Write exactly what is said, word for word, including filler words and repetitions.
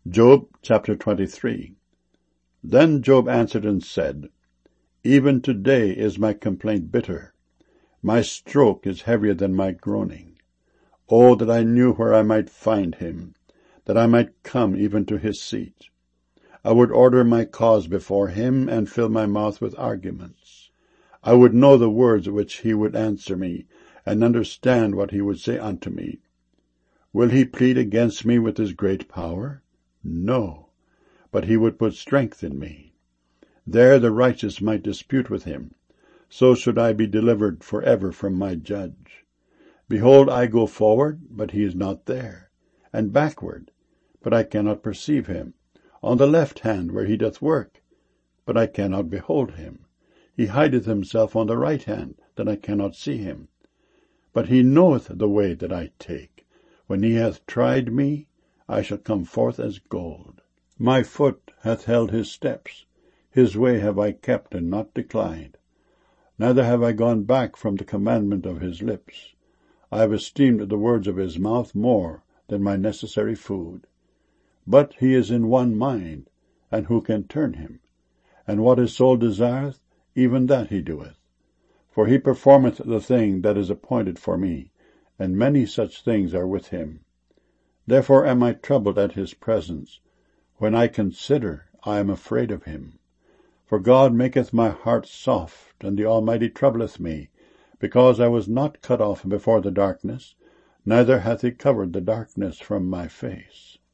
Job chapter twenty-three. Then Job answered and said, Even today is my complaint bitter. My stroke is heavier than my groaning. Oh, that I knew where I might find him, that I might come even to his seat. I would order my cause before him, and fill my mouth with arguments. I would know the words which he would answer me, and understand what he would say unto me. Will he plead against me with his great power? No, but he would put strength in me. There the righteous might dispute with him. So should I be delivered forever from my judge. Behold, I go forward, but he is not there, and backward, but I cannot perceive him, on the left hand where he doth work, but I cannot behold him. He hideth himself on the right hand, that I cannot see him. But he knoweth the way that I take. When he hath tried me, I shall come forth as gold. My foot hath held his steps. His way have I kept and not declined. Neither have I gone back from the commandment of his lips. I have esteemed the words of his mouth more than my necessary food. But he is in one mind, and who can turn him? And what his soul desireth, even that he doeth. For he performeth the thing that is appointed for me, and many such things are with him. Therefore am I troubled at his presence. When I consider, I am afraid of him. For God maketh my heart soft, and the Almighty troubleth me, because I was not cut off before the darkness, neither hath he covered the darkness from my face.